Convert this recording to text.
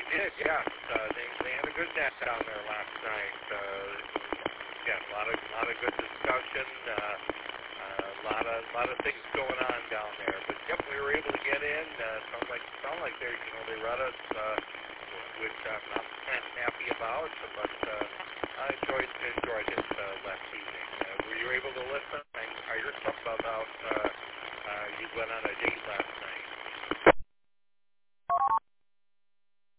did, yes. They had a good net down there last night. Yeah, a lot of good discussion. A lot of things going on down there. But yep, we were able to get in. Sound like they read us, which I'm not happy about. But I enjoyed it last evening. Were you able to listen? I heard something about you went on a date last